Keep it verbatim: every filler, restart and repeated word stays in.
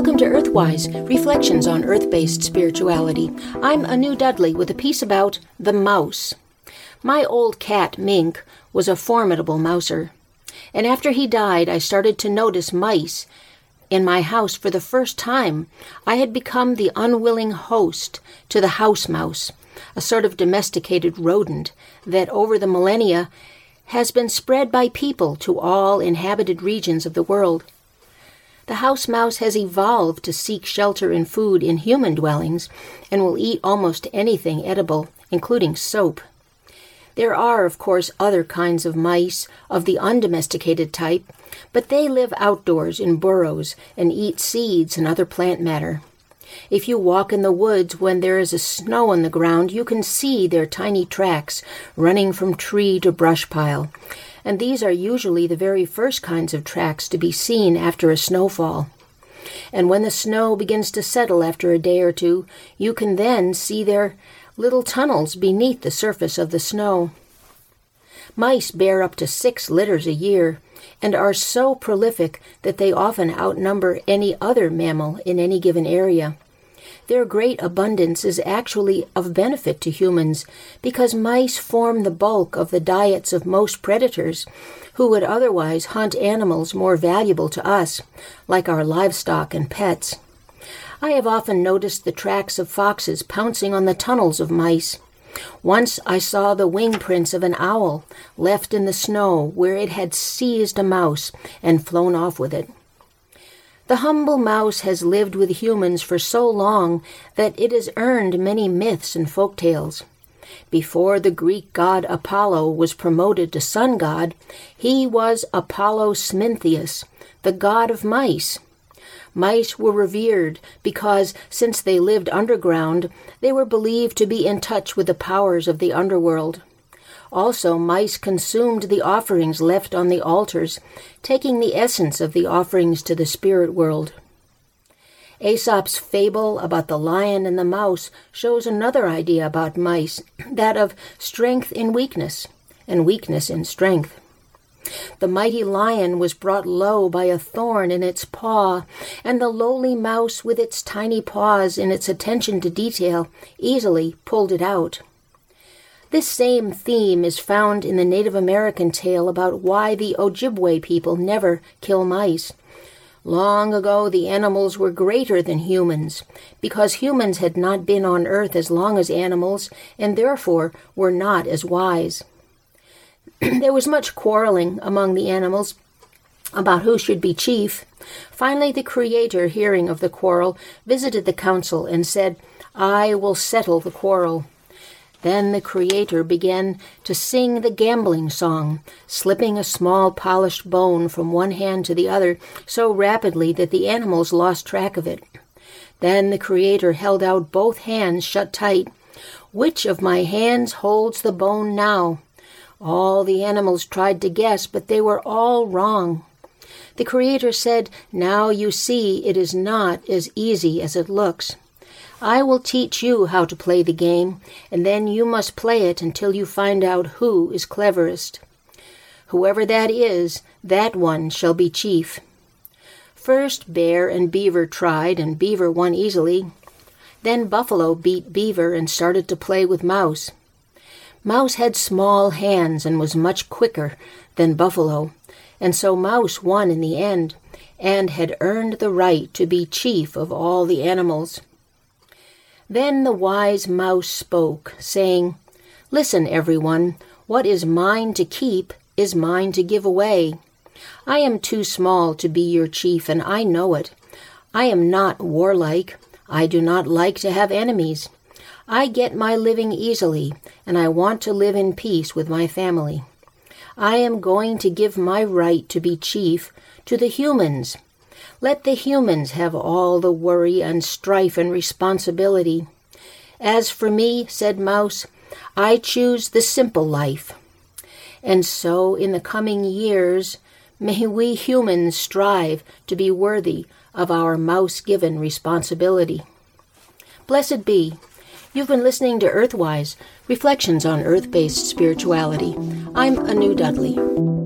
Welcome to Earthwise, Reflections on Earth-Based Spirituality. I'm Anu Dudley with a piece about the mouse. My old cat, Mink, was a formidable mouser. And after he died, I started to notice mice in my house for the first time. I had become the unwilling host to the house mouse, a sort of domesticated rodent that over the millennia has been spread by people to all inhabited regions of the world. The house mouse has evolved to seek shelter and food in human dwellings and will eat almost anything edible, including soap. There are, of course, other kinds of mice of the undomesticated type, but they live outdoors in burrows and eat seeds and other plant matter. If you walk in the woods when there is a snow on the ground, you can see their tiny tracks running from tree to brush pile. And these are usually the very first kinds of tracks to be seen after a snowfall. And when the snow begins to settle after a day or two, you can then see their little tunnels beneath the surface of the snow. Mice bear up to six litters a year and are so prolific that they often outnumber any other mammal in any given area. Their great abundance is actually of benefit to humans because mice form the bulk of the diets of most predators who would otherwise hunt animals more valuable to us, like our livestock and pets. I have often noticed the tracks of foxes pouncing on the tunnels of mice. Once I saw the wing prints of an owl left in the snow where it had seized a mouse and flown off with it. The humble mouse has lived with humans for so long that it has earned many myths and folk tales. Before the Greek god Apollo was promoted to sun god, he was Apollo Smintheus, the god of mice. Mice were revered because, since they lived underground, they were believed to be in touch with the powers of the underworld. Also, mice consumed the offerings left on the altars, taking the essence of the offerings to the spirit world. Aesop's fable about the lion and the mouse shows another idea about mice, that of strength in weakness, and weakness in strength. The mighty lion was brought low by a thorn in its paw, and the lowly mouse, with its tiny paws and its attention to detail, easily pulled it out. This same theme is found in the Native American tale about why the Ojibwe people never kill mice. Long ago, the animals were greater than humans, because humans had not been on earth as long as animals, and therefore were not as wise. There was much quarreling among the animals about who should be chief. Finally, the Creator, hearing of the quarrel, visited the council and said, "I will settle the quarrel." Then the Creator began to sing the gambling song, slipping a small polished bone from one hand to the other so rapidly that the animals lost track of it. Then the Creator held out both hands shut tight. "Which of my hands holds the bone now?" All the animals tried to guess, but they were all wrong. The Creator said, "Now you see it is not as easy as it looks. I will teach you how to play the game, and then you must play it until you find out who is cleverest. Whoever that is, that one shall be chief." First Bear and Beaver tried, and Beaver won easily. Then Buffalo beat Beaver and started to play with Mouse. Mouse had small hands and was much quicker than Buffalo, and so Mouse won in the end, and had earned the right to be chief of all the animals. Then the wise mouse spoke, saying, "Listen, everyone, what is mine to keep is mine to give away. I am too small to be your chief, and I know it. I am not warlike. I do not like to have enemies. I get my living easily, and I want to live in peace with my family. I am going to give my right to be chief to the humans. Let the humans have all the worry and strife and responsibility. As for me," said Mouse, "I choose the simple life." And so, in the coming years, may we humans strive to be worthy of our mouse-given responsibility. Blessed be. You've been listening to Earthwise, Reflections on Earth-Based Spirituality. I'm Anu Dudley.